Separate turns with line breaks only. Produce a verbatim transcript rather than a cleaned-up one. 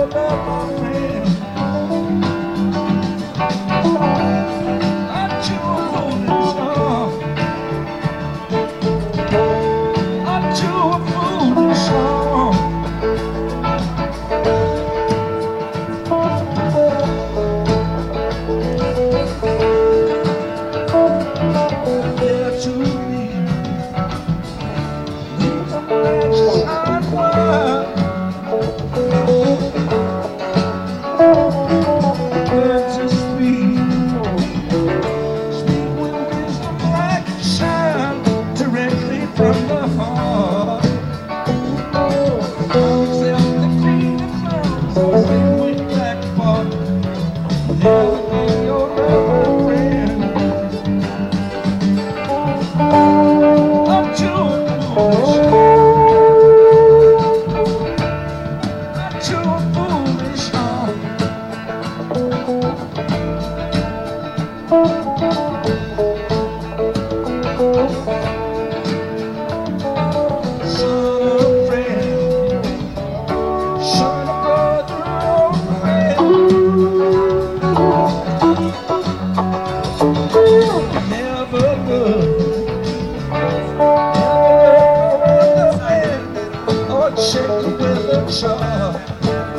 your love, my friend. Aren't you a foolish heart? Aren't you a foolish heart? There to me, leave a precious hard word. Words are sweet, sweet with wisdom like a shine directly from the heart. Accept the green and flowers, same way back and forth. Never give your love, my friend. Aren't you a foolish heart? Aren't you a foolish heart? Son of friend, son of brother or friend, never would, never would the friend or check with a jar.